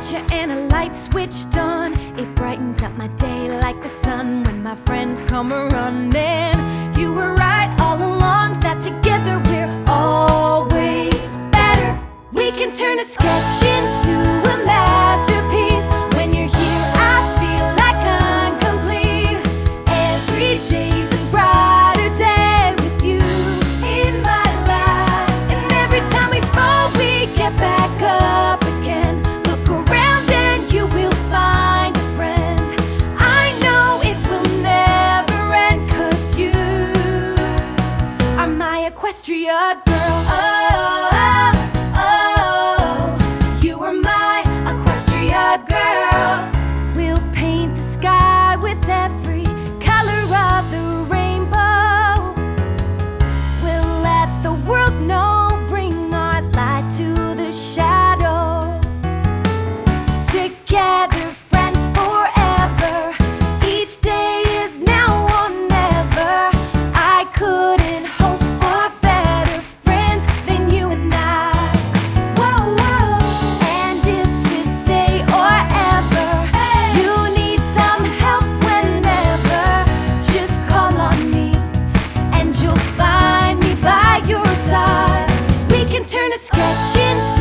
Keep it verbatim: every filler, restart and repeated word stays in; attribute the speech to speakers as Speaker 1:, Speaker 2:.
Speaker 1: picture and a light switched on. It brightens up my day like the sun when my friends come running. You were right all along, that together we're always better. We can turn a sketch into a masterpiece. When you're here, I feel like I'm complete. Every day's a brighter day with you in my life. And every time we fall, we get back up again. Look around and you will find a friend. I know it will never end, 'cause you are my Equestria girl. Oh, oh, oh, you are my Equestria girls. We'll paint the sky with every color of the rainbow. We'll let the world know, bring our light to the shadow. Together, friends forever. Each day is now or never. I couldn't hope for better friends than you and I. Whoa, whoa. And if today or ever you need some help whenever, just call on me and you'll find me by your side. We can turn a sketch into